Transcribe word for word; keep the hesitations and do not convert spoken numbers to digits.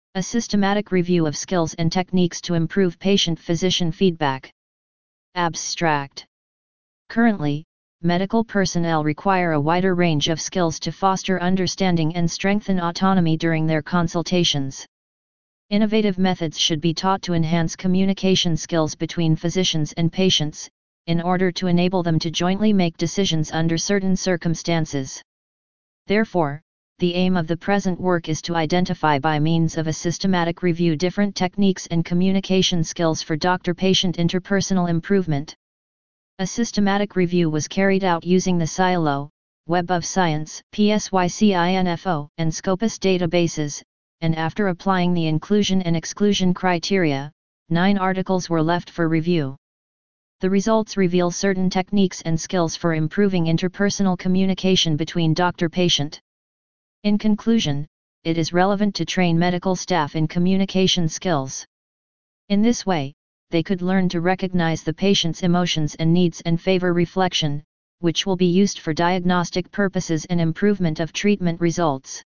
A systematic review of skills and techniques to improve patient-physician feedback. Abstract. Currently, medical personnel require a wider range of skills to foster understanding and strengthen autonomy during their consultations. Innovative methods should be taught to enhance communication skills between physicians and patients, in order to enable them to jointly make decisions under certain circumstances. Therefore, the aim of the present work is to identify by means of a systematic review different techniques and communication skills for doctor-patient interpersonal improvement. A systematic review was carried out using the SciLO, Web of Science, PsycInfo, and Scopus databases, and after applying the inclusion and exclusion criteria, nine articles were left for review. The results reveal certain techniques and skills for improving interpersonal communication between doctor-patient. In conclusion, it is relevant to train medical staff in communication skills. In this way, they could learn to recognize the patient's emotions and needs and favor reflection, which will be used for diagnostic purposes and improvement of treatment results.